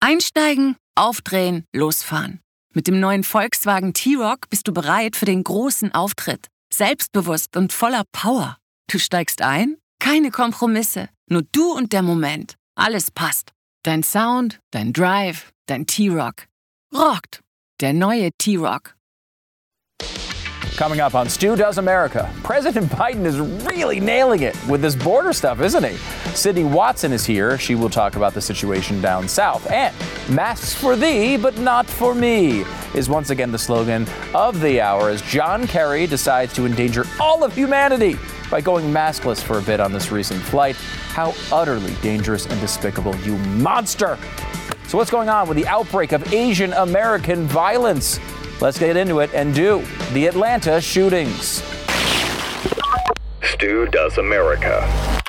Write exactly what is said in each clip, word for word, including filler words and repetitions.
Einsteigen, aufdrehen, losfahren. Mit dem neuen Volkswagen T-Roc bist du bereit für den großen Auftritt. Selbstbewusst und voller Power. Du steigst ein? Keine Kompromisse. Nur du und der Moment. Alles passt. Dein Sound, dein Drive, dein T-Roc. Rockt. Der neue T-Roc. Coming up on Stu Does America, President Biden is really nailing it with this border stuff, isn't he? Sydney Watson is here. She will talk about the situation down south. And masks for thee, but not for me, is once again the slogan of the hour as John Kerry decides to endanger all of humanity by going maskless for a bit on this recent flight. How utterly dangerous and despicable, you monster! So what's going on with the outbreak of Asian American violence? Let's get into it and do the Atlanta shootings. Stu Does America.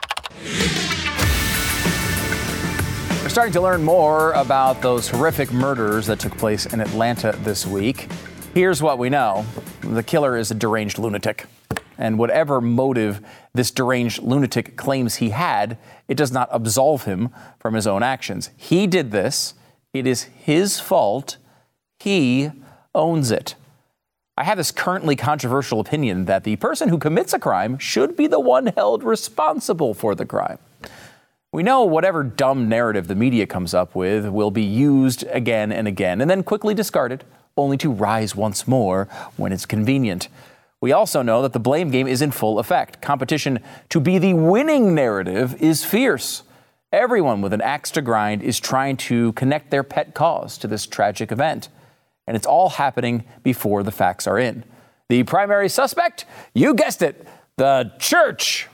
We're starting to learn more about those horrific murders that took place in Atlanta this week. Here's what we know. The killer is a deranged lunatic. And whatever motive this deranged lunatic claims he had, it does not absolve him from his own actions. He did this. It is his fault. He owns it. I have this currently controversial opinion that the person who commits a crime should be the one held responsible for the crime. We know whatever dumb narrative the media comes up with will be used again and again and then quickly discarded, only to rise once more when it's convenient. We also know that the blame game is in full effect. Competition to be the winning narrative is fierce. Everyone with an axe to grind is trying to connect their pet cause to this tragic event. And it's all happening before the facts are in. The primary suspect, you guessed it, the church.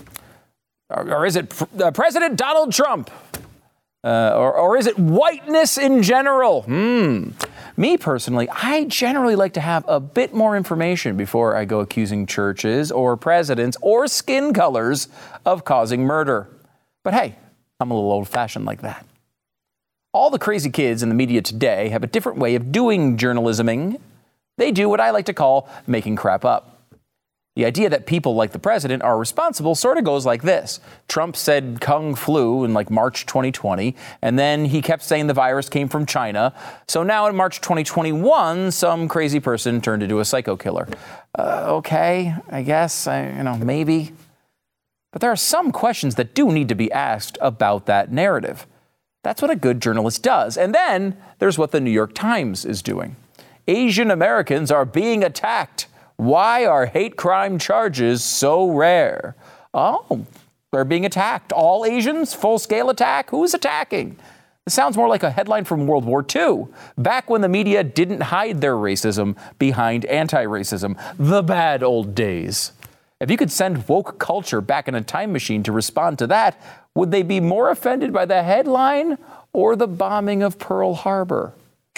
Or, or is it pr- uh, President Donald Trump? Uh, or, or is it whiteness in general? Hmm. Me personally, I generally like to have a bit more information before I go accusing churches or presidents or skin colors of causing murder. But hey, I'm a little old-fashioned like that. All the crazy kids in the media today have a different way of doing journalisming. They do what I like to call making crap up. The idea that people like the president are responsible sort of goes like this. Trump said Kung flu in like March twenty twenty, and then he kept saying the virus came from China. So now in March twenty twenty-one, some crazy person turned into a psycho killer. Uh, okay, I guess, I, you know, maybe. But there are some questions that do need to be asked about that narrative. That's what a good journalist does. And then there's what the New York Times is doing. Asian Americans are being attacked. Why are hate crime charges so rare? Oh, they're being attacked. All Asians? Full-scale attack? Who's attacking? It sounds more like a headline from World War Two, back when the media didn't hide their racism behind anti-racism. The bad old days. If you could send woke culture back in a time machine to respond to that, would they be more offended by the headline or the bombing of Pearl Harbor?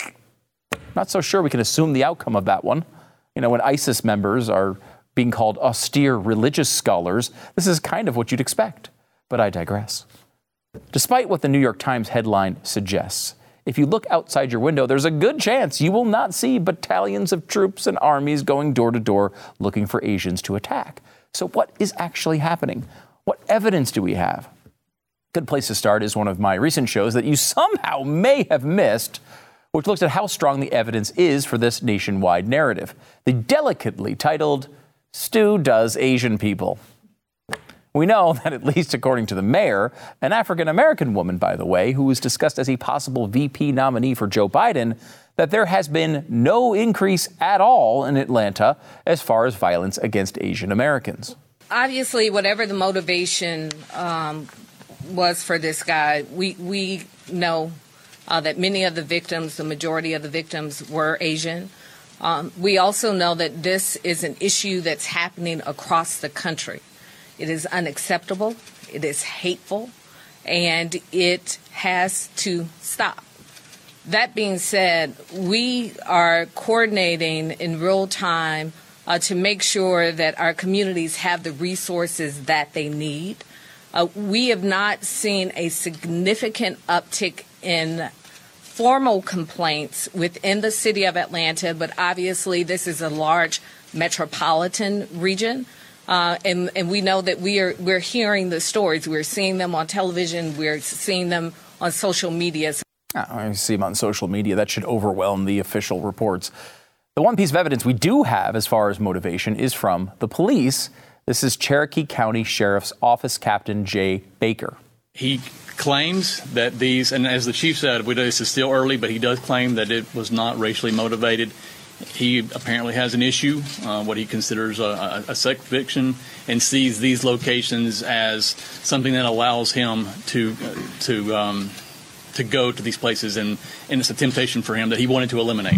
Not so sure we can assume the outcome of that one. You know, when ISIS members are being called austere religious scholars, this is kind of what you'd expect. But I digress. Despite what the New York Times headline suggests, if you look outside your window, there's a good chance you will not see battalions of troops and armies going door to door looking for Asians to attack. So what is actually happening? What evidence do we have? Good place to start is one of my recent shows that you somehow may have missed, which looks at how strong the evidence is for this nationwide narrative. The delicately titled, Stu Does Asian People. We know that, at least according to the mayor, an African-American woman, by the way, who was discussed as a possible V P nominee for Joe Biden, that there has been no increase at all in Atlanta as far as violence against Asian Americans. Obviously, whatever the motivation um, was for this guy, we, we know uh, that many of the victims, the majority of the victims, were Asian. Um, we also know that this is an issue that's happening across the country. It is unacceptable, it is hateful, and it has to stop. That being said, we are coordinating in real time uh, to make sure that our communities have the resources that they need. Uh, we have not seen a significant uptick in formal complaints within the city of Atlanta, but obviously this is a large metropolitan region. Uh, and, and we know that we are we're hearing the stories. We're seeing them on television. We're seeing them on social media. I see them on social media. That should overwhelm the official reports. The one piece of evidence we do have as far as motivation is from the police. This is Cherokee County Sheriff's Office Captain Jay Baker. He claims that these, and as the chief said, we know this is still early, but he does claim that it was not racially motivated. He apparently has an issue, uh, what he considers a, a, a sex addiction, and sees these locations as something that allows him to uh, to um, to go to these places, and, and it's a temptation for him that he wanted to eliminate.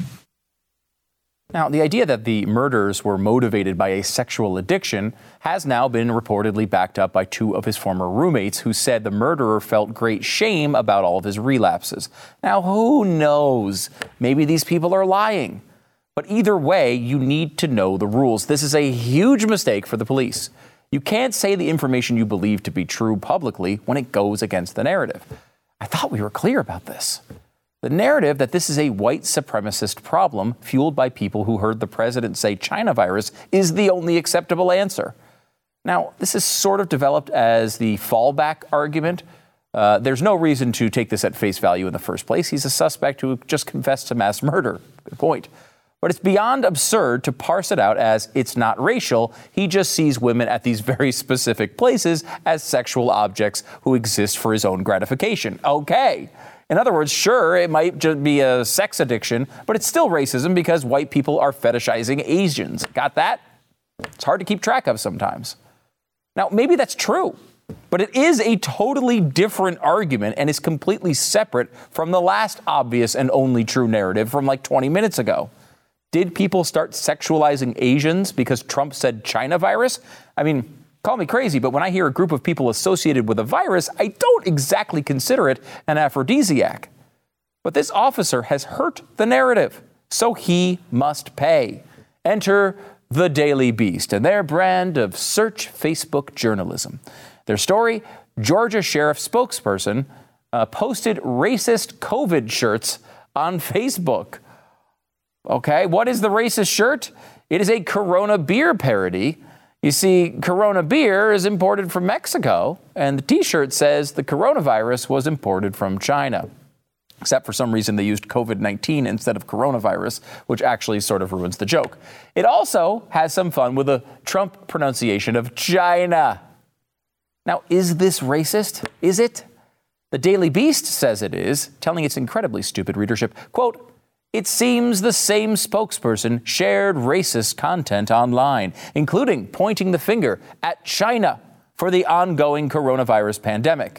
Now, the idea that the murders were motivated by a sexual addiction has now been reportedly backed up by two of his former roommates who said the murderer felt great shame about all of his relapses. Now, who knows? Maybe these people are lying. But either way, you need to know the rules. This is a huge mistake for the police. You can't say the information you believe to be true publicly when it goes against the narrative. I thought we were clear about this. The narrative that this is a white supremacist problem fueled by people who heard the president say China virus is the only acceptable answer. Now, this is sort of developed as the fallback argument. Uh, there's no reason to take this at face value in the first place. He's a suspect who just confessed to mass murder. Good point. But it's beyond absurd to parse it out as it's not racial. He just sees women at these very specific places as sexual objects who exist for his own gratification. Okay. In other words, sure, it might just be a sex addiction, but it's still racism because white people are fetishizing Asians. Got that? It's hard to keep track of sometimes. Now, maybe that's true, but it is a totally different argument and is completely separate from the last obvious and only true narrative from like twenty minutes ago. Did people start sexualizing Asians because Trump said China virus? I mean, call me crazy, but when I hear a group of people associated with a virus, I don't exactly consider it an aphrodisiac. But this officer has hurt the narrative, so he must pay. Enter the Daily Beast and their brand of search Facebook journalism. Their story, Georgia sheriff spokesperson uh, posted racist COVID shirts on Facebook. Okay, what is the racist shirt? It is a Corona beer parody. You see, Corona beer is imported from Mexico, and the T-shirt says the coronavirus was imported from China. Except for some reason they used COVID nineteen instead of coronavirus, which actually sort of ruins the joke. It also has some fun with a Trump pronunciation of China. Now, is this racist? Is it? The Daily Beast says it is, telling its incredibly stupid readership, quote, "It seems the same spokesperson shared racist content online, including pointing the finger at China for the ongoing coronavirus pandemic."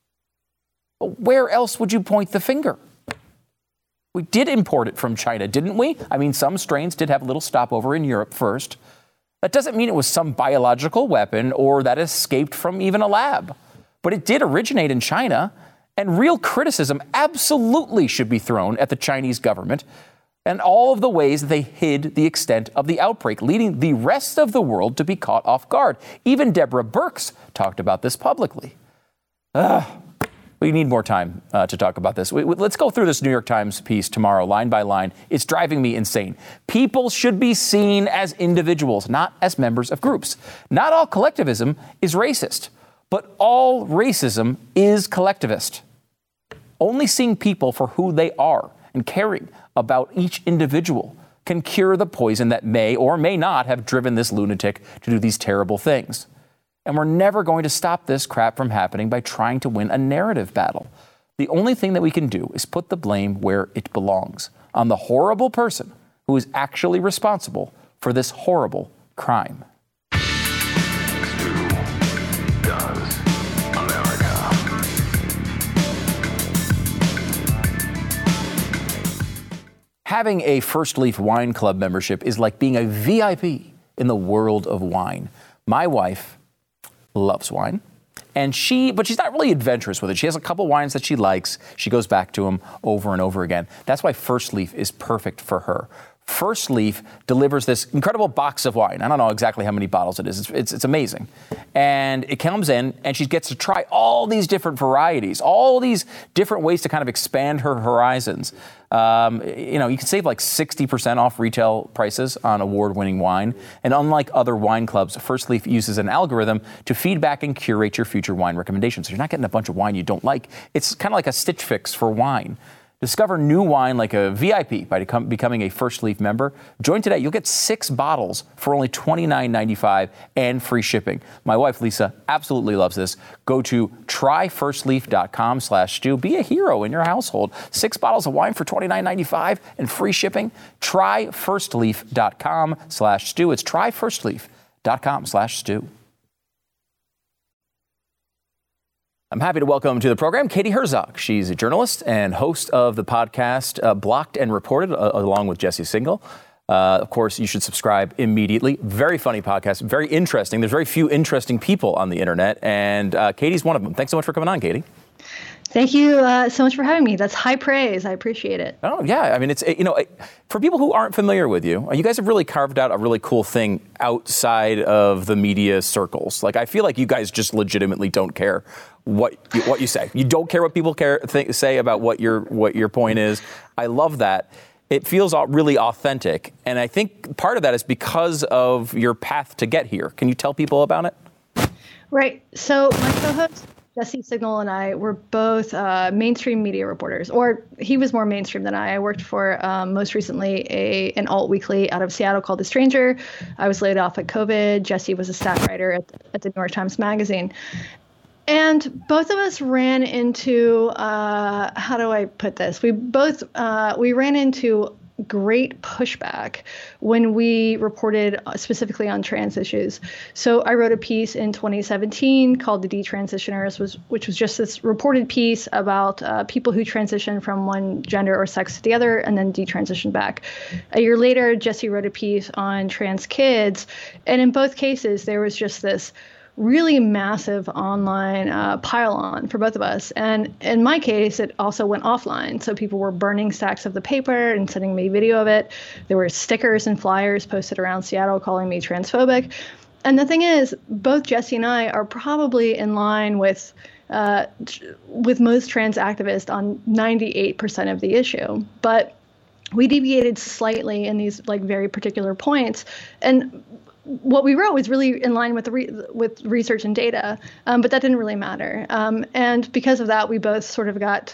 But where else would you point the finger? We did import it from China, didn't we? I mean, some strains did have a little stopover in Europe first. That doesn't mean it was some biological weapon or that escaped from even a lab. But it did originate in China. And real criticism absolutely should be thrown at the Chinese government and all of the ways that they hid the extent of the outbreak, leading the rest of the world to be caught off guard. Even Deborah Birx talked about this publicly. Ugh. We need more time uh, to talk about this. We, we, let's go through this New York Times piece tomorrow, line by line. It's driving me insane. People should be seen as individuals, not as members of groups. Not all collectivism is racist, but all racism is collectivist. Only seeing people for who they are and caring about each individual can cure the poison that may or may not have driven this lunatic to do these terrible things. And we're never going to stop this crap from happening by trying to win a narrative battle. The only thing that we can do is put the blame where it belongs, on the horrible person who is actually responsible for this horrible crime. Having a First Leaf Wine Club membership is like being a V I P in the world of wine. My wife loves wine, and she, but she's not really adventurous with it. She has a couple wines that she likes. She goes back to them over and over again. That's why First Leaf is perfect for her. First Leaf delivers this incredible box of wine. I don't know exactly how many bottles it is. It's, it's, it's amazing. And it comes in, and she gets to try all these different varieties, all these different ways to kind of expand her horizons. Um, you know, you can save like sixty percent off retail prices on award-winning wine. And unlike other wine clubs, First Leaf uses an algorithm to feedback and curate your future wine recommendations. So you're not getting a bunch of wine you don't like. It's kind of like a Stitch Fix for wine. Discover new wine like a V I P by become, becoming a First Leaf member. Join today. You'll get six bottles for only twenty-nine ninety-five and free shipping. My wife, Lisa, absolutely loves this. Go to tryfirstleaf.com slash stew. Be a hero in your household. Six bottles of wine for twenty-nine ninety-five and free shipping. tryfirstleaf.com slash stew. It's tryfirstleaf.com slash stew. I'm happy to welcome to the program Katie Herzog. She's a journalist and host of the podcast uh, Blocked and Reported, uh, along with Jesse Singal. Uh, of course, you should subscribe immediately. Very funny podcast, very interesting. There's very few interesting people on the internet, and uh, Katie's one of them. Thanks so much for coming on, Katie. Thank you uh, so much for having me. That's high praise. I appreciate it. Oh, yeah. I mean, it's, you know, for people who aren't familiar with you, you guys have really carved out a really cool thing outside of the media circles. Like, I feel like you guys just legitimately don't care what you, what you say. You don't care what people care th- say about what your what your point is. I love that. It feels really authentic. And I think part of that is because of your path to get here. Can you tell people about it? Right. So my co-host, Jesse Singal, and I were both uh, mainstream media reporters, or he was more mainstream than I. I worked for um, most recently a an alt weekly out of Seattle called The Stranger. I was laid off at COVID. Jesse was a staff writer at, at the New York Times Magazine. And both of us ran into, uh, how do I put this? We both, uh, we ran into great pushback when we reported specifically on trans issues. So I wrote a piece in twenty seventeen called The Detransitioners, was, which was just this reported piece about uh, people who transition from one gender or sex to the other and then detransition back. A year later, Jesse wrote a piece on trans kids. And in both cases, there was just this really massive online uh, pile-on for both of us. And in my case, it also went offline. So people were burning stacks of the paper and sending me video of it. There were stickers and flyers posted around Seattle calling me transphobic. And the thing is, both Jesse and I are probably in line with uh, with most trans activists on ninety-eight percent of the issue. But we deviated slightly in these like very particular points. And what we wrote was really in line with the re- with research and data, um, but that didn't really matter. Um, and because of that, we both sort of got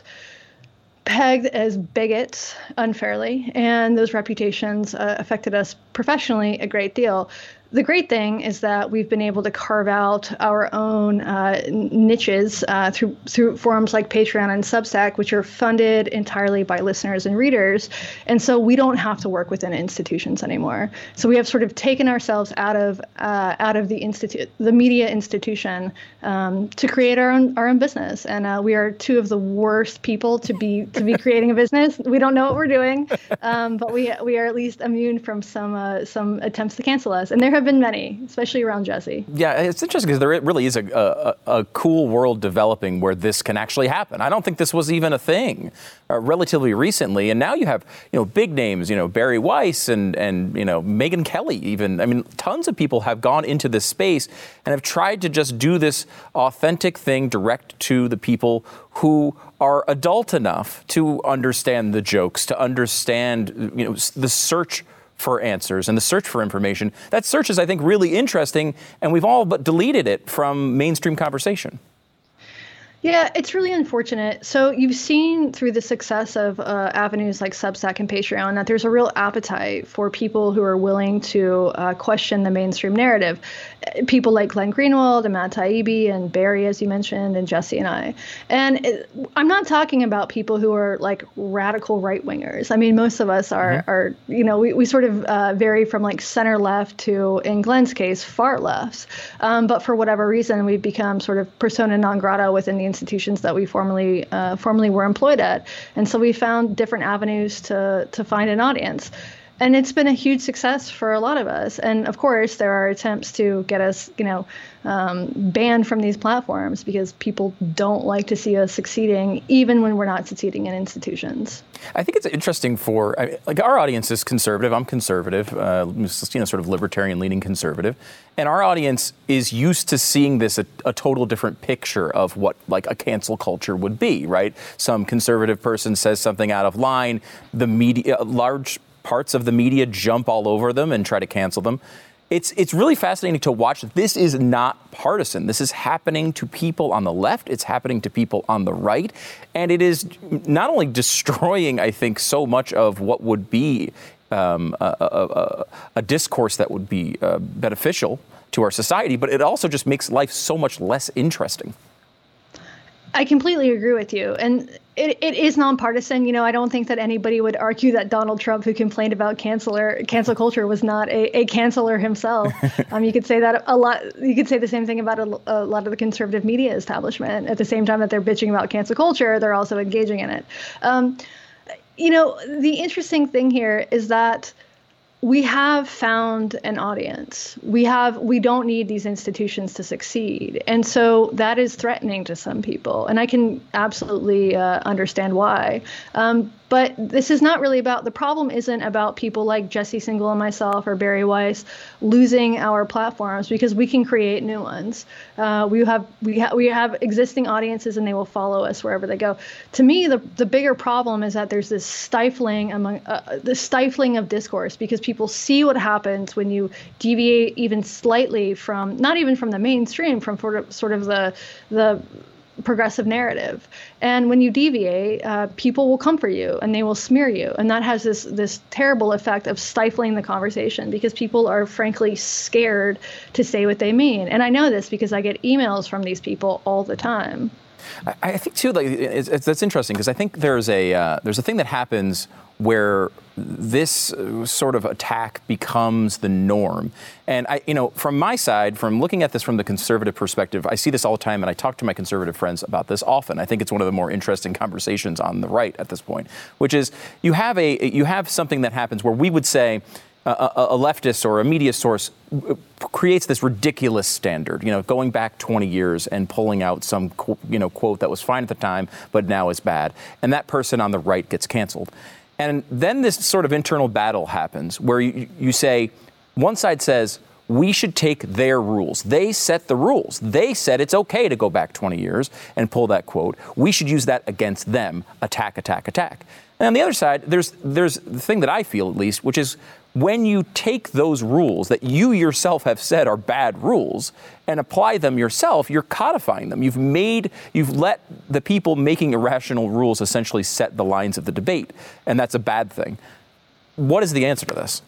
pegged as bigots unfairly, and those reputations uh, affected us professionally a great deal. The great thing is that we've been able to carve out our own uh, niches uh, through through forums like Patreon and Substack, which are funded entirely by listeners and readers. And so we don't have to work within institutions anymore. So we have sort of taken ourselves out of uh, out of the institute, the media institution, um, to create our own our own business. And uh, we are two of the worst people to be to be creating a business. We don't know what we're doing, um, but we we are at least immune from some uh, some attempts to cancel us. And there have been many, especially around Jesse. Yeah, it's interesting because there really is a, a, a cool world developing where this can actually happen. I don't think this was even a thing uh, relatively recently, and now you have you know big names, you know Barry Weiss and and you know Megyn Kelly even. I mean, tons of people have gone into this space and have tried to just do this authentic thing direct to the people who are adult enough to understand the jokes, to understand you know the search for answers and the search for information. That search is, I think, really interesting, and we've all but deleted it from mainstream conversation. Yeah, it's really unfortunate. So you've seen through the success of uh, avenues like Substack and Patreon that there's a real appetite for people who are willing to uh, question the mainstream narrative. People like Glenn Greenwald and Matt Taibbi and Barry, as you mentioned, and Jesse and I. And it, I'm not talking about people who are like radical right-wingers. I mean, most of us are, mm-hmm. are you know, we, we sort of uh, vary from like center left to, in Glenn's case, far left. Um, but for whatever reason, we've become sort of persona non grata within the institutions that we formerly uh, formerly were employed at. And so we found different avenues to to find an audience. And it's been a huge success for a lot of us. And of course, there are attempts to get us, you know, um, banned from these platforms because people don't like to see us succeeding, even when we're not succeeding in institutions. I think it's interesting for, I mean, like our audience is conservative. I'm conservative, uh, you know, sort of libertarian-leaning conservative. And our audience is used to seeing this a, a total different picture of what like a cancel culture would be, right? Some conservative person says something out of line, the media, large parts of the media jump all over them and try to cancel them. it's it's really fascinating to watch. This is not partisan. This is happening to people on the left. It's happening to people on the right. And it is not only destroying, I think, so much of what would be um, a, a, a, a discourse that would be uh, beneficial to our society, but it also just makes life so much less interesting. I completely agree with you. And it, it is nonpartisan. You know, I don't think that anybody would argue that Donald Trump, who complained about canceler, cancel culture, was not a, a canceler himself. um, you could say that a lot. You could say the same thing about a, a lot of the conservative media establishment. At the same time that they're bitching about cancel culture, they're also engaging in it. Um, you know, the interesting thing here is that we have found an audience. We have, we don't need these institutions to succeed. And so that is threatening to some people. And I can absolutely uh, understand why. Um, but this is not really about, the problem isn't about people like Jesse Singal and myself or Bari Weiss losing our platforms, because we can create new ones. Uh, we have we, ha- we have existing audiences and they will follow us wherever they go. To me, the, the bigger problem is that there's this stifling among uh, the stifling of discourse, because people see what happens when you deviate even slightly from, not even from the mainstream, from sort of, sort of the the progressive narrative. And when you deviate, uh, people will come for you and they will smear you. And that has this this terrible effect of stifling the conversation, because people are frankly scared to say what they mean. And I know this because I get emails from these people all the time. I, I think too, like it's, it's, that's interesting, because I think there's a uh, there's a thing that happens where this sort of attack becomes the norm. And I, you know, from my side, from looking at this from the conservative perspective, I see this all the time, and I talk to my conservative friends about this often. I think it's one of the more interesting conversations on the right at this point, which is you have a you have something that happens where we would say a, a leftist or a media source creates this ridiculous standard, you know, going back twenty years and pulling out some, you know, quote that was fine at the time, but now is bad. And that person on the right gets canceled. And then this sort of internal battle happens where you, you say, one side says, we should take their rules. They set the rules. They said it's okay to go back twenty years and pull that quote. We should use that against them. Attack, attack, attack. And on the other side, there's there's the thing that I feel, at least, which is when you take those rules that you yourself have said are bad rules and apply them yourself, you're codifying them. You've made, you've let the people making irrational rules essentially set the lines of the debate. And that's a bad thing. What is the answer to this?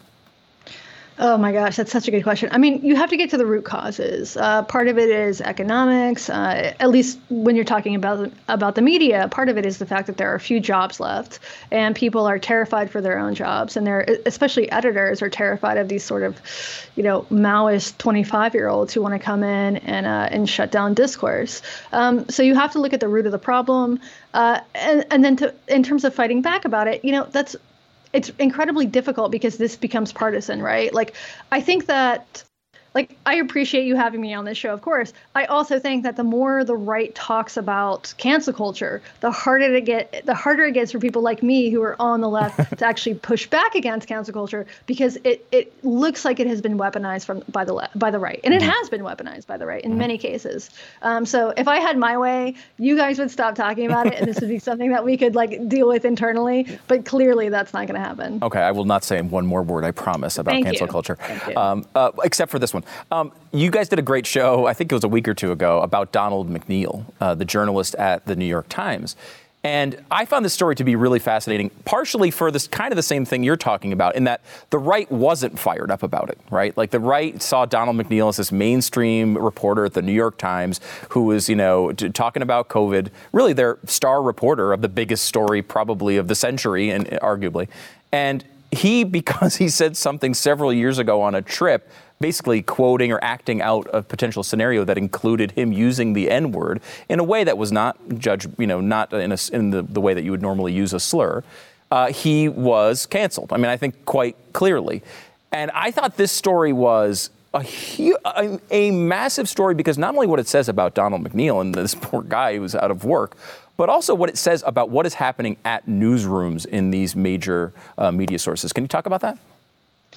Oh my gosh, that's such a good question. I mean, you have to get to the root causes. Uh, part of it is economics. Uh, at least when you're talking about about the media, part of it is the fact that there are few jobs left, and people are terrified for their own jobs, and they're, especially editors, are terrified of these sort of, you know, Maoist twenty-five-year-olds who want to come in and uh, and shut down discourse. Um, so you have to look at the root of the problem, uh, and and then to in terms of fighting back about it, you know, that's. It's incredibly difficult because this becomes partisan, right? Like, I think that, like, I appreciate you having me on this show, of course. I also think that the more the right talks about cancel culture, the harder it get, the harder it gets for people like me who are on the left to actually push back against cancel culture, because it, it looks like it has been weaponized from by the left, by the right, and it has been weaponized by the right in many cases. Um, so if I had my way, you guys would stop talking about it, and this would be something that we could like deal with internally. But clearly, that's not going to happen. Okay, I will not say one more word, I promise, about Thank cancel you. culture, Thank you. Um, uh, except for this one. Um, you guys did a great show, I think it was a week or two ago, about Donald McNeil, uh, the journalist at the New York Times. And I found this story to be really fascinating, partially for this kind of the same thing you're talking about, in that the right wasn't fired up about it, right? Like the right saw Donald McNeil as this mainstream reporter at the New York Times who was, you know, t- talking about COVID, really their star reporter of the biggest story probably of the century, and arguably. And he, because he said something several years ago on a trip, basically quoting or acting out a potential scenario that included him using the N-word in a way that was not judged, you know, not in, a, in the, the way that you would normally use a slur, uh, he was canceled. I mean, I think quite clearly. And I thought this story was a, hu- a, a massive story, because not only what it says about Donald McNeil and this poor guy who's out of work, but also what it says about what is happening at newsrooms in these major uh, media sources. Can you talk about that?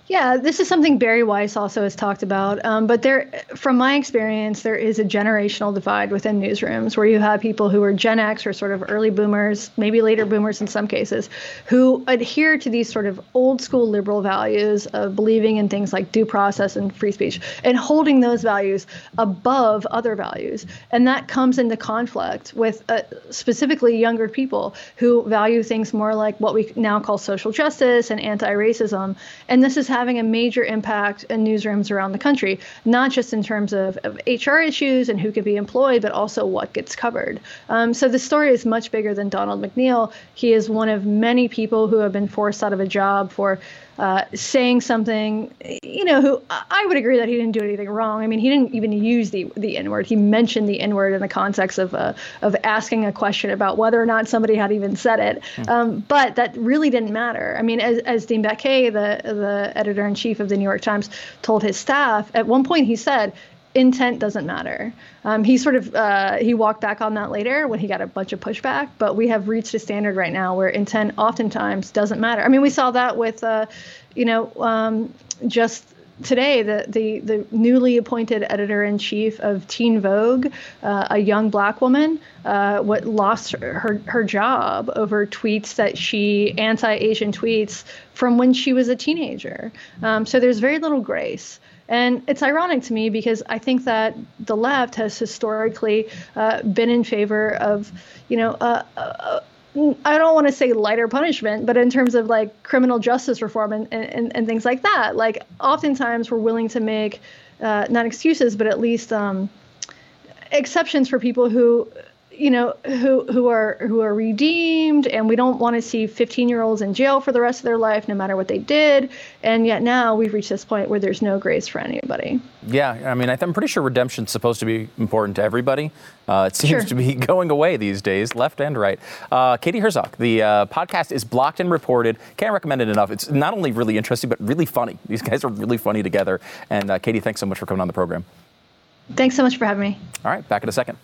Yeah, this is something Barry Weiss also has talked about. Um, but there, from my experience, there is a generational divide within newsrooms where you have people who are Gen X or sort of early boomers, maybe later boomers in some cases, who adhere to these sort of old school liberal values of believing in things like due process and free speech and holding those values above other values. And that comes into conflict with uh, specifically younger people who value things more like what we now call social justice and anti-racism. And this is having a major impact in newsrooms around the country, not just in terms of, of H R issues and who could be employed, but also what gets covered. Um, so the story is much bigger than Donald McNeil. He is one of many people who have been forced out of a job for uh, saying something, you know, who I would agree that he didn't do anything wrong. I mean, he didn't even use the the N-word. He mentioned the N-word in the context of uh, of asking a question about whether or not somebody had even said it. Mm. Um, but that really didn't matter. I mean, as, as Dean Baquet, the, the editor-in-chief of the New York Times, told his staff, at one point he said, intent doesn't matter. Um, he sort of uh, he walked back on that later when he got a bunch of pushback. But we have reached a standard right now where intent oftentimes doesn't matter. I mean, we saw that with, uh, you know, um, just today, the, the the newly appointed editor-in-chief of Teen Vogue, uh, a young black woman, uh, what lost her, her her job over tweets that she anti-Asian tweets from when she was a teenager. Um, so there's very little grace. And it's ironic to me because I think that the left has historically uh, been in favor of, you know, uh, uh, I don't want to say lighter punishment, but in terms of like criminal justice reform and, and, and things like that. Like oftentimes we're willing to make uh, not excuses, but at least um, exceptions for people who, you know, who who are who are redeemed, and we don't want to see fifteen-year-olds in jail for the rest of their life, no matter what they did. And yet now we've reached this point where there's no grace for anybody. Yeah, I mean, I'm pretty sure redemption's supposed to be important to everybody. Uh, it seems sure. to be going away these days, left and right. Uh, Katie Herzog, the uh, podcast is Blocked and Reported. Can't recommend it enough. It's not only really interesting, but really funny. These guys are really funny together. And uh, Katie, thanks so much for coming on the program. Thanks so much for having me. All right, back in a second.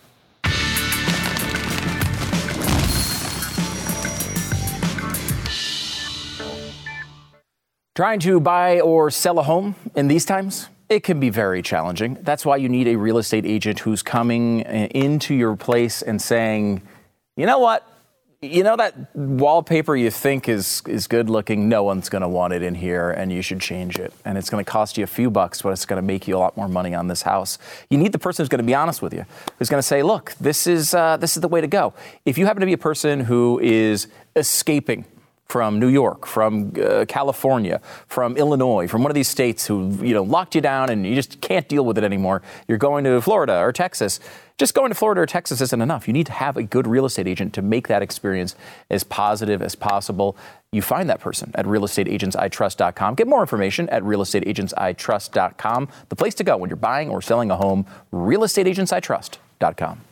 Trying to buy or sell a home in these times, it can be very challenging. That's why you need a real estate agent who's coming into your place and saying, you know what, you know that wallpaper you think is is good looking, no one's going to want it in here and you should change it. And it's going to cost you a few bucks, but it's going to make you a lot more money on this house. You need the person who's going to be honest with you, who's going to say, look, this is uh, this is the way to go. If you happen to be a person who is escaping from New York, from uh, California, from Illinois, from one of these states who, you know, locked you down and you just can't deal with it anymore. You're going to Florida or Texas. Just going to Florida or Texas isn't enough. You need to have a good real estate agent to make that experience as positive as possible. You find that person at real estate agents I trust dot com. Get more information at real estate agents I trust dot com. The place to go when you're buying or selling a home, real estate agents I trust dot com.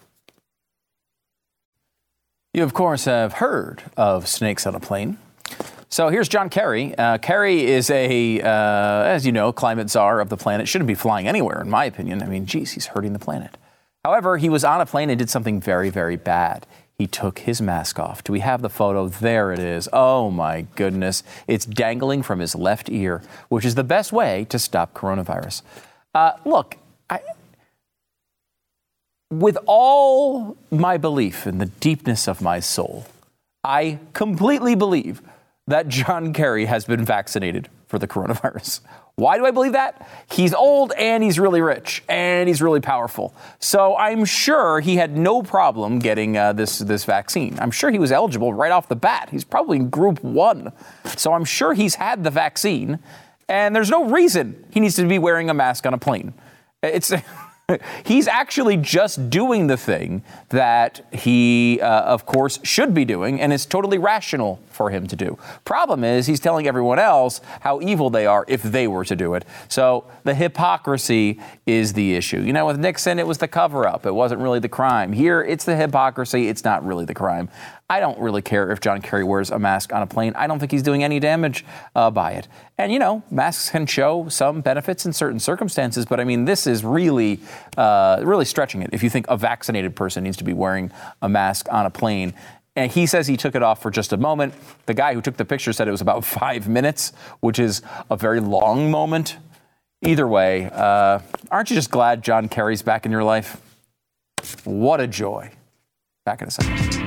You, of course, have heard of snakes on a plane. So here's John Kerry. Uh, Kerry is a, uh, as you know, climate czar of the planet. Shouldn't be flying anywhere, in my opinion. I mean, geez, he's hurting the planet. However, he was on a plane and did something very, very bad. He took his mask off. Do we have the photo? There it is. Oh, my goodness. It's dangling from his left ear, which is the best way to stop coronavirus. Uh, look, I, with all my belief in the deepness of my soul, I completely believe that John Kerry has been vaccinated for the coronavirus. Why do I believe that? He's old and he's really rich and he's really powerful. So I'm sure he had no problem getting uh, this, this vaccine. I'm sure he was eligible right off the bat. He's probably in group one. So I'm sure he's had the vaccine and there's no reason he needs to be wearing a mask on a plane. It's... He's actually just doing the thing that he, uh, of course, should be doing, and it's totally rational for him to do. Problem is, he's telling everyone else how evil they are if they were to do it. So the hypocrisy is the issue. You know, with Nixon, it was the cover-up. It wasn't really the crime. Here, it's the hypocrisy. It's not really the crime. I don't really care if John Kerry wears a mask on a plane. I don't think he's doing any damage uh, by it. And, you know, masks can show some benefits in certain circumstances, but, I mean, this is really, uh, really stretching it if you think a vaccinated person needs to be wearing a mask on a plane. And he says he took it off for just a moment. The guy who took the picture said it was about five minutes, which is a very long moment. Either way, uh, aren't you just glad John Kerry's back in your life? What a joy. Back in a second.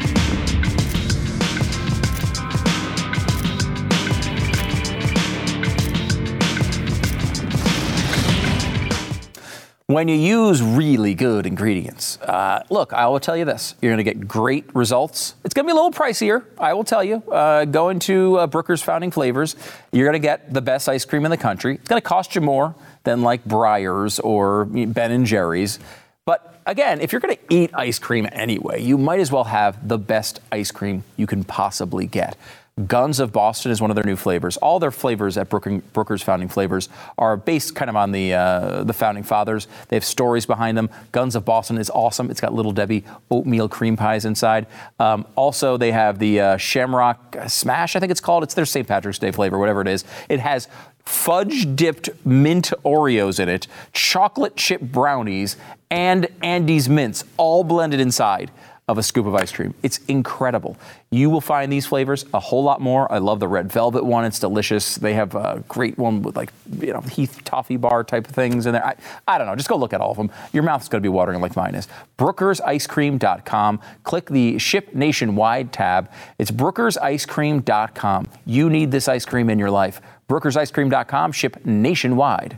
When you use really good ingredients, uh, look, I will tell you this. You're going to get great results. It's going to be a little pricier, I will tell you. Uh, go into uh, Brooker's Founding Flavors. You're going to get the best ice cream in the country. It's going to cost you more than like Breyers or Ben and Jerry's. But again, if you're going to eat ice cream anyway, you might as well have the best ice cream you can possibly get. Guns of Boston is one of their new flavors. All their flavors at Brooker, Brooker's Founding Flavors are based kind of on the uh, the Founding Fathers. They have stories behind them. Guns of Boston is awesome. It's got Little Debbie oatmeal cream pies inside. Um, also, they have the uh, Shamrock Smash, I think it's called. It's their Saint Patrick's Day flavor, whatever it is. It has fudge-dipped mint Oreos in it, chocolate chip brownies, and Andes mints, all blended inside of a scoop of ice cream. It's incredible. You will find these flavors, a whole lot more. I love the red velvet one. It's delicious. They have a great one with like, you know, Heath toffee bar type of things in there. I, I don't know. Just go look at all of them. Your mouth's going to be watering like mine is. Brookers Ice Cream dot com. Click the Ship Nationwide tab. It's Brookers Ice Cream dot com. You need this ice cream in your life. Brookers Ice Cream dot com. Ship nationwide.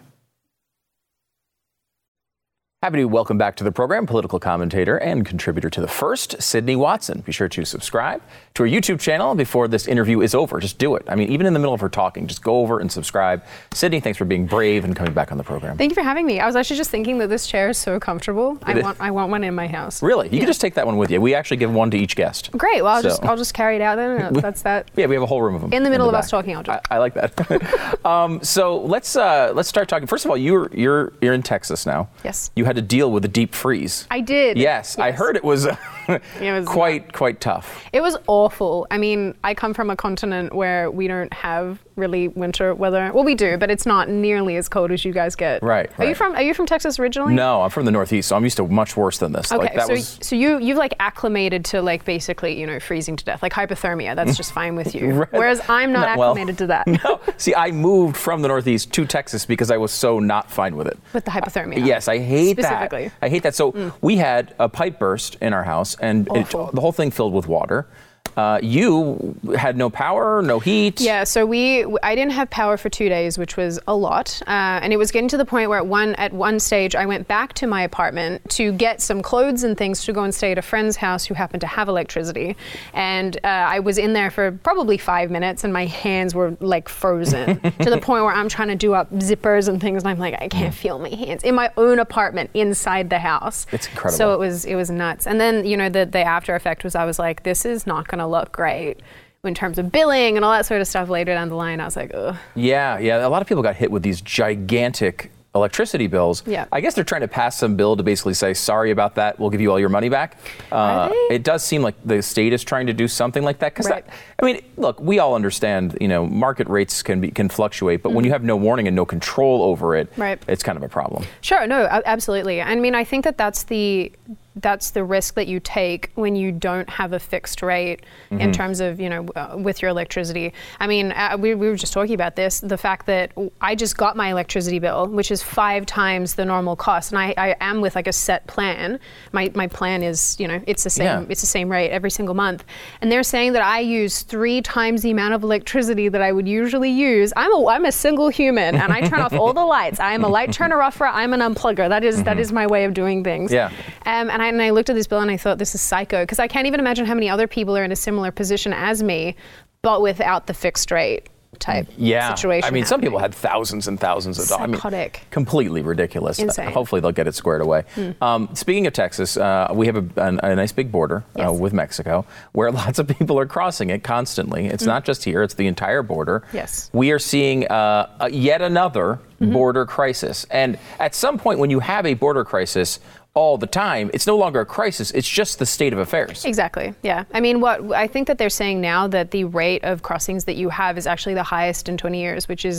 Happy to welcome back to the program political commentator and contributor to The First, Sydney Watson. Be sure to subscribe to our YouTube channel before this interview is over. Just do it. I mean, even in the middle of her talking, just go over and subscribe. Sydney, thanks for being brave and coming back on the program. Thank you for having me. I was actually just thinking that this chair is so comfortable. I want I want one in my house. Really? You yeah. can just take that one with you. We actually give one to each guest. Great. Well, I'll so. just I'll just carry it out then. That's that. Yeah, we have a whole room of them. In the middle in the of back. us talking, I'll just. I, I like that. um, so let's uh, let's start talking. First of all, you're you're you're in Texas now. Yes. You had to deal with a deep freeze. I did. Yes, yes. I heard it was, uh, it was quite quite tough. It was awful. I mean, I come from a continent where we don't have really winter weather. Well, we do, but it's not nearly as cold as you guys get. Right. Are right. you from Are you from Texas originally? No, I'm from the Northeast, so I'm used to much worse than this. Okay, like, that so was... so you you've like acclimated to like basically you know freezing to death, like hypothermia. That's just fine with you. Right. Whereas I'm not no, acclimated well, to that. No, see, I moved from the Northeast to Texas because I was so not fine with it. With the hypothermia. Uh, yes, I hate Specifically. that. I hate that. So mm. we had a pipe burst in our house, and it, the whole thing filled with water. Uh, you had no power, no heat. Yeah, so we, I didn't have power for two days, which was a lot. Uh, and it was getting to the point where at one, at one stage, I went back to my apartment to get some clothes and things to go and stay at a friend's house who happened to have electricity. And uh, I was in there for probably five minutes and my hands were like frozen to the point where I'm trying to do up zippers and things. And I'm like, I can't feel my hands in my own apartment inside the house. It's incredible. So it was, it was nuts. And then, you know, the, the after effect was I was like, this is not going to look great in terms of billing and all that sort of stuff later down the line. I was like, ugh. Yeah, yeah. A lot of people got hit with these gigantic electricity bills. Yeah. I guess they're trying to pass some bill to basically say, sorry about that, we'll give you all your money back. Uh, Are they? It does seem like the state is trying to do something like that. Because right. I mean, look, we all understand, you know, market rates can be can fluctuate, but mm-hmm. when you have no warning and no control over it, right. it's kind of a problem. Sure, no, absolutely. I mean, I think that that's the that's the risk that you take when you don't have a fixed rate mm-hmm. in terms of, you know, uh, with your electricity. I mean, uh, we, we were just talking about this, the fact that I just got my electricity bill, which is five times the normal cost. And I, I am with like a set plan. My my plan is, you know, it's the same, yeah. it's the same rate every single month. And they're saying that I use three times the amount of electricity that I would usually use. I'm a, I'm a single human and I turn off all the lights. I am a light turner offer. I'm an unplugger. That is, mm-hmm. that is my way of doing things. Yeah. Um, and I, and I looked at this bill and I thought, this is psycho, because I can't even imagine how many other people are in a similar position as me, but without the fixed rate type yeah. situation. I mean, happening. Some people had thousands and thousands of dollars. Psychotic. I mean, completely ridiculous. Insane. Uh, hopefully they'll get it squared away. Mm. Um, speaking of Texas, uh, we have a, a, a nice big border yes. uh, with Mexico where lots of people are crossing it constantly. It's mm. not just here, it's the entire border. Yes. We are seeing uh, a, yet another mm-hmm. border crisis. And at some point when you have a border crisis, all the time, it's no longer a crisis, it's just the state of affairs. Exactly, yeah. I mean, what I think that they're saying now that the rate of crossings that you have is actually the highest in twenty years, which is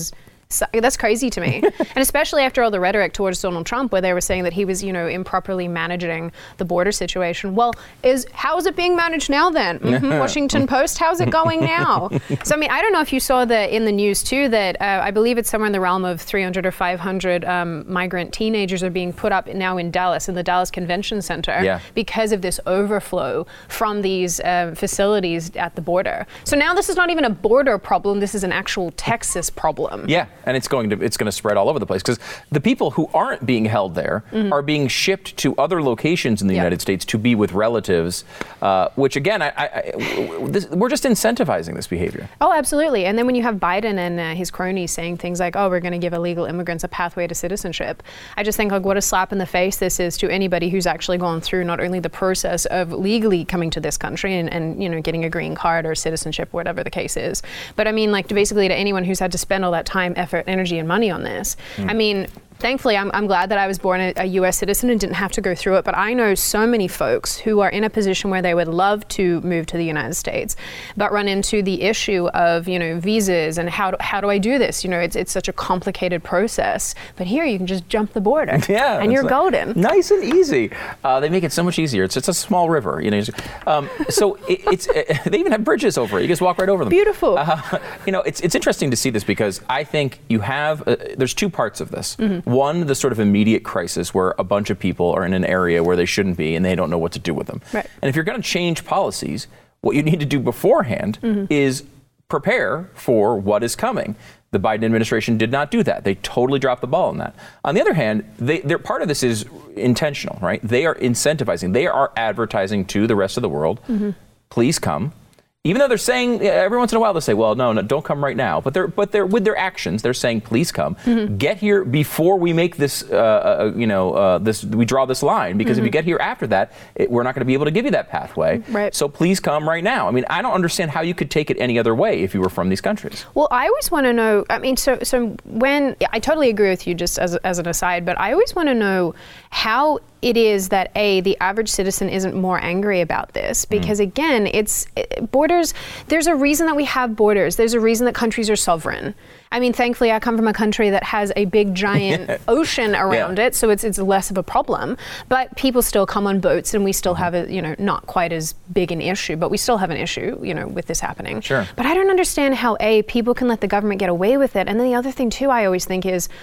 So, that's crazy to me. And especially after all the rhetoric towards Donald Trump, where they were saying that he was, you know, improperly managing the border situation. Well, is how is it being managed now then? Mm-hmm. Washington Post, how's it going now? So, I mean, I don't know if you saw the in the news too that uh, I believe it's somewhere in the realm of three hundred or five hundred um, migrant teenagers are being put up now in Dallas, in the Dallas Convention Center, yeah. because of this overflow from these uh, facilities at the border. So now this is not even a border problem. This is an actual Texas problem. Yeah. And it's going to it's going to spread all over the place because the people who aren't being held there mm-hmm. are being shipped to other locations in the yep. United States to be with relatives, uh, which again, I, I, I, this, we're just incentivizing this behavior. Oh, absolutely. And then when you have Biden and uh, his cronies saying things like, "Oh, we're going to give illegal immigrants a pathway to citizenship," I just think like what a slap in the face this is to anybody who's actually gone through not only the process of legally coming to this country and, and you know getting a green card or citizenship, whatever the case is, but I mean like to basically to anyone who's had to spend all that time, effort, energy and money on this. Mm. I mean, thankfully, I'm, I'm glad that I was born a, a U S citizen and didn't have to go through it. But I know so many folks who are in a position where they would love to move to the United States, but run into the issue of, you know, visas and how do, how do I do this? You know, it's it's such a complicated process. But here you can just jump the border yeah, and you're golden. Nice and easy. Uh, they make it so much easier. It's it's a small river, you know. Um, so it, it's it, they even have bridges over it. You just walk right over them. Beautiful. Uh, you know, it's it's interesting to see this because I think you have uh, there's two parts of this. Mm-hmm. One, the sort of immediate crisis where a bunch of people are in an area where they shouldn't be and they don't know what to do with them. Right. And if you're going to change policies, what you need to do beforehand mm-hmm. is prepare for what is coming. The Biden administration did not do that. They totally dropped the ball on that. On the other hand, they, they're part of this is intentional, right? They are incentivizing. They are advertising to the rest of the world, mm-hmm. please come. Even though they're saying every once in a while they say, well, no, no, don't come right now. But they're but they're with their actions, they're saying, please come, mm-hmm. get here before we make this, uh, uh, you know, uh, this we draw this line. Because mm-hmm. if you get here after that, it, we're not going to be able to give you that pathway. Right. So please come right now. I mean, I don't understand how you could take it any other way if you were from these countries. Well, I always want to know. I mean, so so when I totally agree with you, just as as an aside, but I always want to know how it is that a the average citizen isn't more angry about this because mm. again it's it, borders there's a reason that we have borders. There's a reason that countries are sovereign. I mean, thankfully I come from a country that has a big giant ocean around yeah. it, so it's it's less of a problem, but people still come on boats and we still have a, you know, not quite as big an issue, but we still have an issue, you know, with this happening. Sure. But I don't understand how a people can let the government get away with it. And then the other thing too I always think is,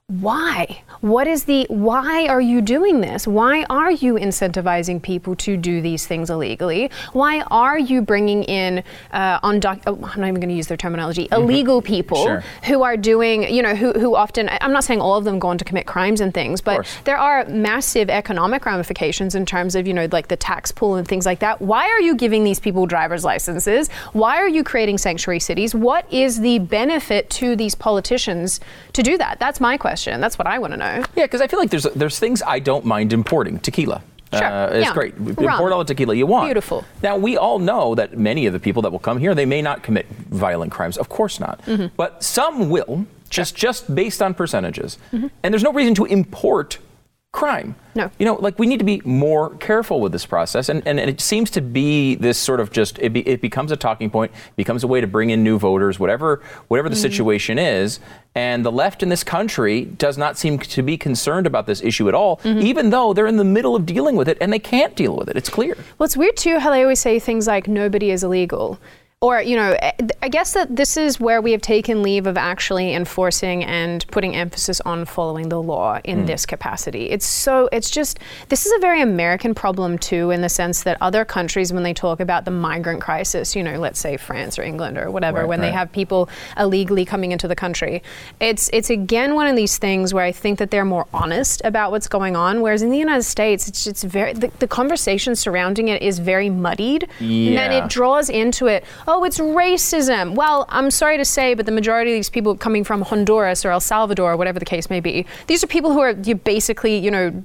why? What is the, why are you doing this? Why are you incentivizing people to do these things illegally? Why are you bringing in, uh, undoc- oh, I'm not even going to use their terminology, mm-hmm. illegal people sure. who are doing, you know, who, who often, I'm not saying all of them go on to commit crimes and things, but there are massive economic ramifications in terms of, you know, like the tax pool and things like that. Why are you giving these people driver's licenses? Why are you creating sanctuary cities? What is the benefit to these politicians to do that? That's my question. That's what I want to know. Yeah, because I feel like there's there's things I don't mind importing. Tequila. Sure. Uh, it's yeah. great. Rum. Import all the tequila you want. Beautiful. Now, we all know that many of the people that will come here, they may not commit violent crimes. Of course not. Mm-hmm. But some will, just, just based on percentages. Mm-hmm. And there's no reason to import crime. No. You know, like we need to be more careful with this process. And, and, and it seems to be this sort of just, it, be, it becomes a talking point, becomes a way to bring in new voters, whatever whatever the mm-hmm. situation is. And the left in this country does not seem to be concerned about this issue at all, mm-hmm. even though they're in the middle of dealing with it and they can't deal with it. It's clear. Well, it's weird, too, how they always say things like nobody is illegal. Or, you know, I guess that this is where we have taken leave of actually enforcing and putting emphasis on following the law in mm. this capacity. It's so, it's just, this is a very American problem, too, in the sense that other countries, when they talk about the migrant crisis, you know, let's say France or England or whatever, right, when right. they have people illegally coming into the country, it's, it's again, one of these things where I think that they're more honest about what's going on. Whereas in the United States, it's it's very, the, the conversation surrounding it is very muddied. Yeah. And it draws into it, oh, it's racism. Well, I'm sorry to say, but the majority of these people coming from Honduras or El Salvador or whatever the case may be, these are people who are you basically, you know,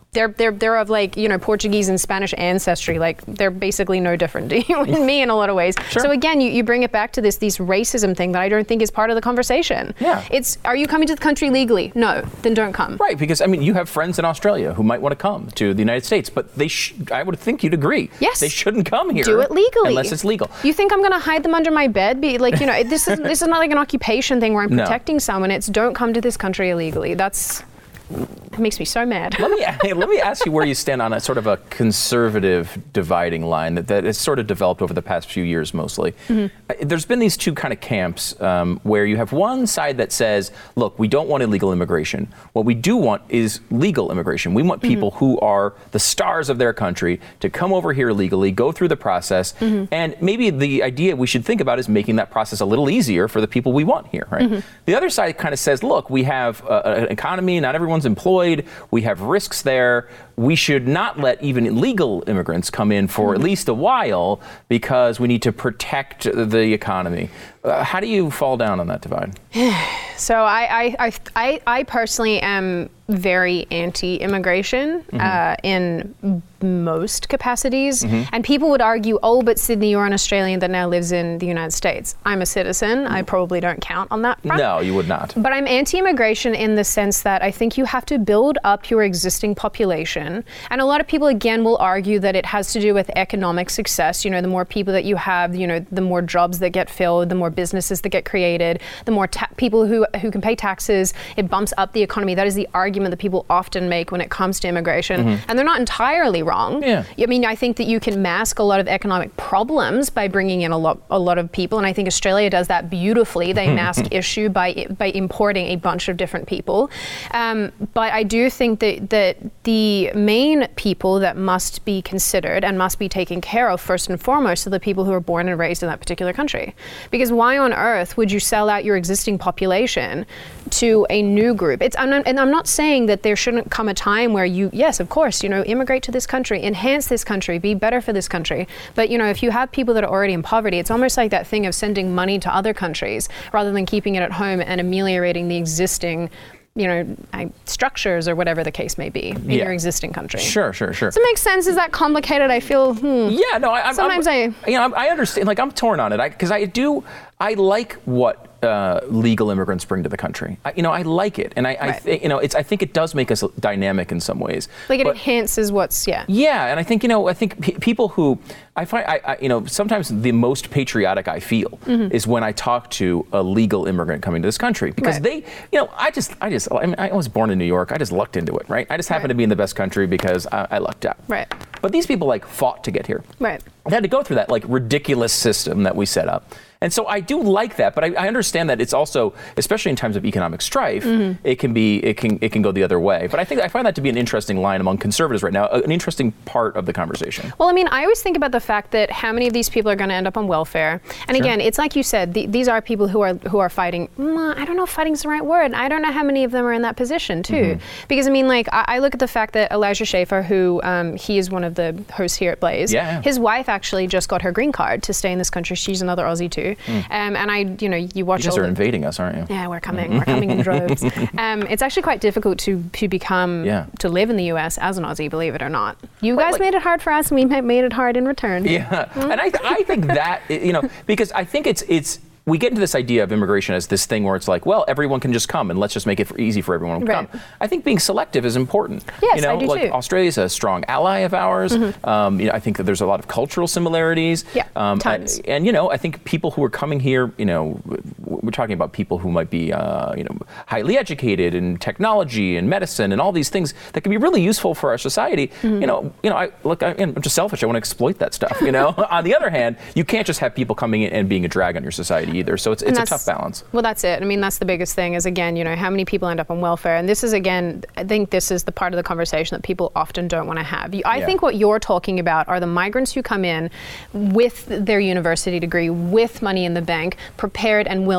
They're they're they're of like, you know, Portuguese and Spanish ancestry. Like they're basically no different than me in a lot of ways. Sure. So again, you, you bring it back to this this racism thing that I don't think is part of the conversation. Yeah. It's, are you coming to the country legally? No, then don't come. Right, because I mean, you have friends in Australia who might want to come to the United States, but they sh- I would think you'd agree. Yes. They shouldn't come here. Do it legally. Unless it's legal. You think I'm going to hide them under my bed? Be like, you know, this is this is not like an occupation thing where I'm No. protecting someone. It's don't come to this country illegally. That's It makes me so mad. Let me hey, let me ask you where you stand on a sort of a conservative dividing line that, that has sort of developed over the past few years mostly. Mm-hmm. There's been these two kind of camps um, where you have one side that says, look, we don't want illegal immigration. What we do want is legal immigration. We want people mm-hmm. who are the stars of their country to come over here legally, go through the process, mm-hmm. and maybe the idea we should think about is making that process a little easier for the people we want here, right? Mm-hmm. The other side kind of says, look, we have uh, an economy, not everyone's employed, we have risks there, we should not let even illegal immigrants come in for mm-hmm. at least a while because we need to protect the economy. Uh, how do you fall down on that divide? So I, I, I, I personally am very anti-immigration mm-hmm. uh, in most capacities. Mm-hmm. And people would argue, oh, but Sydney, you're an Australian that now lives in the United States. I'm a citizen. I probably don't count on that front. No, you would not. But I'm anti-immigration in the sense that I think you have to build up your existing population. And a lot of people, again, will argue that it has to do with economic success. You know, the more people that you have, you know, the more jobs that get filled, the more businesses that get created, the more ta- people who who can pay taxes, it bumps up the economy. That is the argument that people often make when it comes to immigration. Mm-hmm. And they're not entirely wrong. Yeah. I mean, I think that you can mask a lot of economic problems by bringing in a lot a lot of people. And I think Australia does that beautifully. They mask issue by by importing a bunch of different people. Um, but I do think that, that the main people that must be considered and must be taken care of first and foremost are the people who are born and raised in that particular country. Because why on earth would you sell out your existing population to a new group? It's I'm not, and I'm not saying that there shouldn't come a time where you, yes, of course, you know, immigrate to this country, enhance this country, be better for this country. But, you know, if you have people that are already in poverty, it's almost like that thing of sending money to other countries rather than keeping it at home and ameliorating the existing, you know, structures or whatever the case may be in yeah. your existing country. Sure, sure, sure. Does it make sense? Is that complicated? I feel, hmm. Yeah, no, I, I'm, sometimes I'm, I, you know, I understand, like I'm torn on it because I, I do, I like what uh, legal immigrants bring to the country. I, you know, I like it. And I, right. I th- you know, it's, I think it does make us dynamic in some ways. Like it but, enhances what's, yeah. Yeah, and I think, you know, I think p- people who, I find, I, I, you know, sometimes the most patriotic I feel mm-hmm. is when I talk to a legal immigrant coming to this country. Because right. they, you know, I just, I just, I mean, I was born in New York. I just lucked into it, right? I just happened right. to be in the best country because I, I lucked out. Right. But these people, like, fought to get here. Right. They had to go through that, like, ridiculous system that we set up. And so I do like that, but I, I understand that it's also, especially in times of economic strife, mm-hmm. it can be, it can, it can go the other way. But I think I find that to be an interesting line among conservatives right now, an interesting part of the conversation. Well, I mean, I always think about the fact that how many of these people are going to end up on welfare. And sure. again, it's like you said, the, these are people who are who are fighting. Mm, I don't know if fighting is the right word. I don't know how many of them are in that position too. Mm-hmm. Because I mean, like I, I look at the fact that Elijah Schaffer, who um, he is one of the hosts here at Blaze, yeah. his wife actually just got her green card to stay in this country. She's another Aussie too. Mm. Um, and I, you know, you watch. You guys all are the, invading us, aren't you? Yeah, we're coming. We're coming in droves. Um, it's actually quite difficult to to become yeah. to live in the U S as an Aussie, believe it or not. You well, guys like, made it hard for us, and we made it hard in return. Yeah, mm-hmm. and I th- I think that you know because I think it's it's. We get into this idea of immigration as this thing where it's like, well, everyone can just come and let's just make it for easy for everyone to right. come. I think being selective is important. Yes, you know, I do like too. Australia's a strong ally of ours. Mm-hmm. Um, you know, I think that there's a lot of cultural similarities. Yeah, um, tons. And, and you know, I think people who are coming here, you know, we're talking about people who might be, uh, you know, highly educated in technology and medicine and all these things that can be really useful for our society. Mm-hmm. You know, you know, I look, I, I'm just selfish. I want to exploit that stuff. You know, on the other hand, you can't just have people coming in and being a drag on your society either. So it's it's a tough balance. Well, that's it. I mean, that's the biggest thing is, again, you know, how many people end up on welfare? And this is, again, I think this is the part of the conversation that people often don't want to have. You, I yeah. think what you're talking about are the migrants who come in with their university degree, with money in the bank, prepared and willing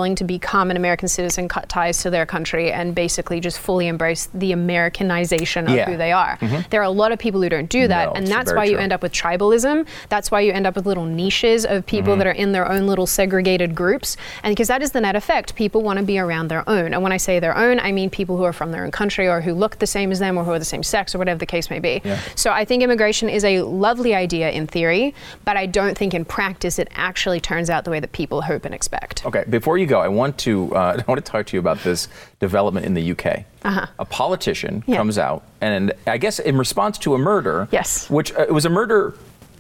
willing to become an American citizen, cut ties to their country, and basically just fully embrace the Americanization of yeah. who they are. Mm-hmm. There are a lot of people who don't do that, no, and that's why true. you end up with tribalism. That's why you end up with little niches of people mm-hmm. that are in their own little segregated groups, and because that is the net effect. People want to be around their own, and when I say their own, I mean people who are from their own country or who look the same as them or who are the same sex or whatever the case may be. Yeah. So I think immigration is a lovely idea in theory, but I don't think in practice it actually turns out the way that people hope and expect. Okay, before you go, I want to uh, I want to talk to you about this development in the U K. Uh-huh. A politician yeah. comes out, and I guess in response to a murder, yes, which uh, it was a murder.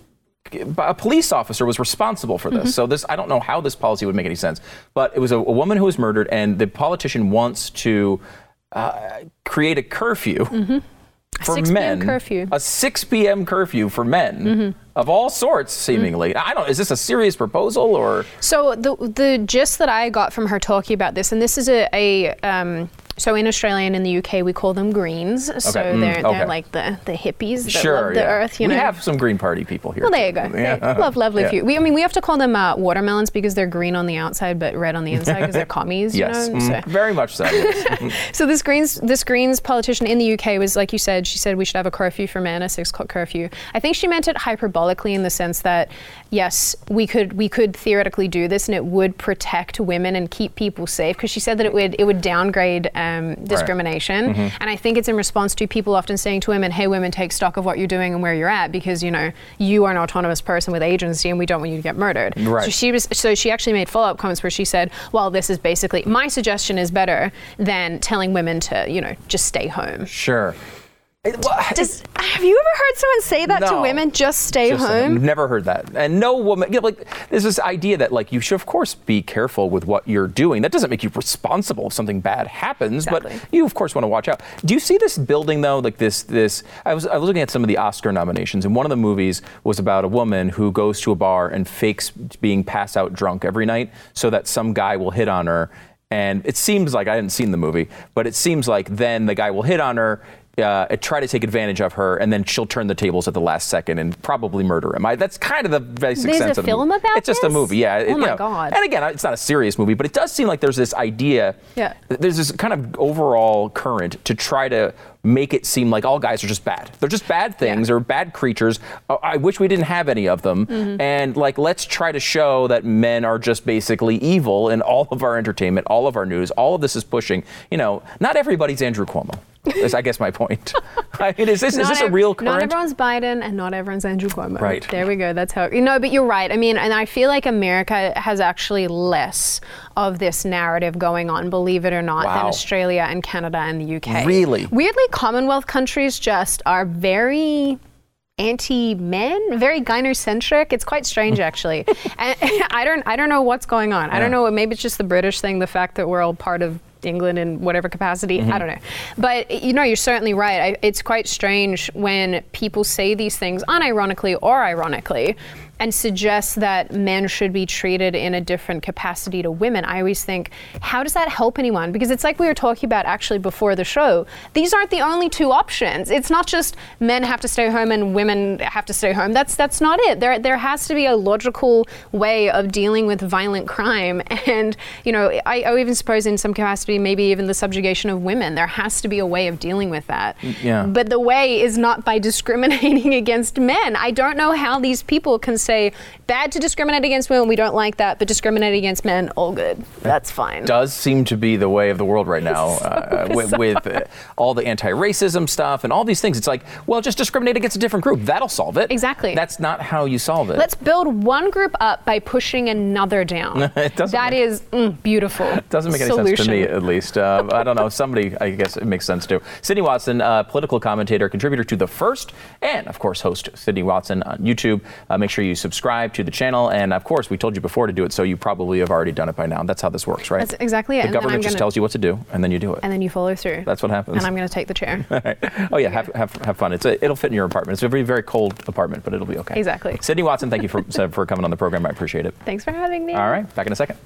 A police officer was responsible for this. Mm-hmm. So this, I don't know how this policy would make any sense, but it was a, a woman who was murdered, and the politician wants to uh, create a curfew mm-hmm. for six men. p.m. curfew. A six p.m. curfew for men. Mm-hmm. Of all sorts, seemingly. Mm. I don't. Is this a serious proposal or? So the the gist that I got from her talking about this, and this is a, a um, so in Australia and in the U K we call them Greens. Okay. So mm, they're okay. they're like the, the hippies that sure, love the yeah. earth. You we know, we have some Green Party people here. Well, there too. you go. Yeah. They love lovely yeah. few. We I mean we have to call them uh, watermelons because they're green on the outside but red on the inside because they're commies. Yes, you know? mm, so. very much so. Yes. So this Greens this Greens politician in the U K was, like you said, she said we should have a curfew for men, a six o'clock curfew. I think she meant it hyperbolically in the sense that yes, we could we could theoretically do this and it would protect women and keep people safe, because she said that it would it would downgrade um, discrimination. Right. Mm-hmm. And I think it's in response to people often saying to women, hey, women, take stock of what you're doing and where you're at, because, you know, you are an autonomous person with agency and we don't want you to get murdered. Right. So she was so she actually made follow-up comments where she said, well, this is basically, my suggestion is better than telling women to, you know, just stay home. Sure. Does, have you ever heard someone say that no. to women? Just stay just, home? I've never heard that. And no woman, you know, like, there's this idea that, like, you should, of course, be careful with what you're doing. That doesn't make you responsible if something bad happens, exactly. but you, of course, want to watch out. Do you see this building, though, like this, this, I was, I was looking at some of the Oscar nominations, and one of the movies was about a woman who goes to a bar and fakes being passed out drunk every night so that some guy will hit on her. And it seems like, I hadn't seen the movie, but it seems like then the guy will hit on her, Uh, try to take advantage of her, and then she'll turn the tables at the last second and probably murder him. I, that's kind of the basic there's sense a of the film movie. about It's just this? a movie, yeah. Oh it, my you know, God. And again, it's not a serious movie, but it does seem like there's this idea, yeah. there's this kind of overall current to try to make it seem like all guys are just bad. They're just bad things, yeah. or bad creatures. Uh, I wish we didn't have any of them. Mm-hmm. And like, let's try to show that men are just basically evil in all of our entertainment, all of our news. All of this is pushing, you know, not everybody's Andrew Cuomo. Is, I guess, my point. I mean, is this is this a real current? Not everyone's Biden and not everyone's Andrew Cuomo. Right. There we go. That's how. You know, but you're right. I mean, and I feel like America has actually less of this narrative going on, believe it or not, wow. than Australia and Canada and the U K. Really? Weirdly, Commonwealth countries just are very anti-men, very gynocentric. It's quite strange, actually. And I don't, I don't know what's going on. Yeah. I don't know. Maybe it's just the British thing, the fact that we're all part of England in whatever capacity. Mm-hmm. I don't know. But, you know, you're certainly right. I, it's quite strange when people say these things unironically or ironically and suggest that men should be treated in a different capacity to women. I always think, how does that help anyone? Because it's like we were talking about actually before the show. These aren't the only two options. It's not just men have to stay home and women have to stay home. That's that's not it. There there has to be a logical way of dealing with violent crime. And, you know, I, I even suppose in some capacity, maybe even the subjugation of women. There has to be a way of dealing with that. Yeah. But the way is not by discriminating against men. I don't know how these people can say, bad to discriminate against women, we don't like that, but discriminate against men, all good. That's fine. Does seem to be the way of the world right now, so uh, with, with uh, all the anti-racism stuff and all these things. It's like, well, just discriminate against a different group. That'll solve it. Exactly. That's not how you solve it. Let's build one group up by pushing another down. It doesn't that make, is mm, beautiful. Doesn't make any solution. sense to me, at least. Uh, I don't know. Somebody, I guess it makes sense to. Sydney Watson, uh, political commentator, contributor to The First, and, of course, host Sydney Watson on YouTube. Uh, make sure you subscribe to the channel. And, of course, we told you before to do it, so you probably have already done it by now. That's how this works, right? That's exactly it. The and government just gonna, tells you what to do, and then you do it. And then you follow through. That's what happens. And I'm going to take the chair. Right. Oh, yeah, have, have have fun. It's a, it'll fit in your apartment. It's a very, very cold apartment, but it'll be okay. Exactly. Sydney Watson, thank you for, for coming on the program. I appreciate it. Thanks for having me. All right, back in a second.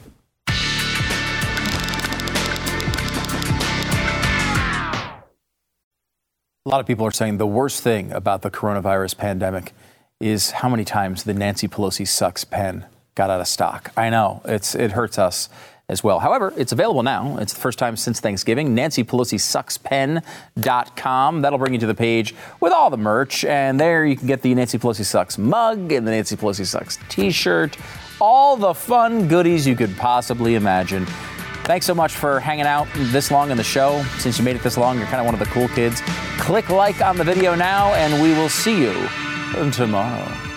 A lot of people are saying the worst thing about the coronavirus pandemic is how many times the Nancy Pelosi sucks pen got out of stock. I know, it's it hurts us as well. However, it's available now. It's the first time since Thanksgiving. Nancy Pelosi Sucks Pen dot com. That'll bring you to the page with all the merch. And there you can get the Nancy Pelosi Sucks mug and the Nancy Pelosi Sucks t-shirt. All the fun goodies you could possibly imagine. Thanks so much for hanging out this long in the show. Since you made it this long, you're kind of one of the cool kids. Click like on the video now, and we will see you tomorrow.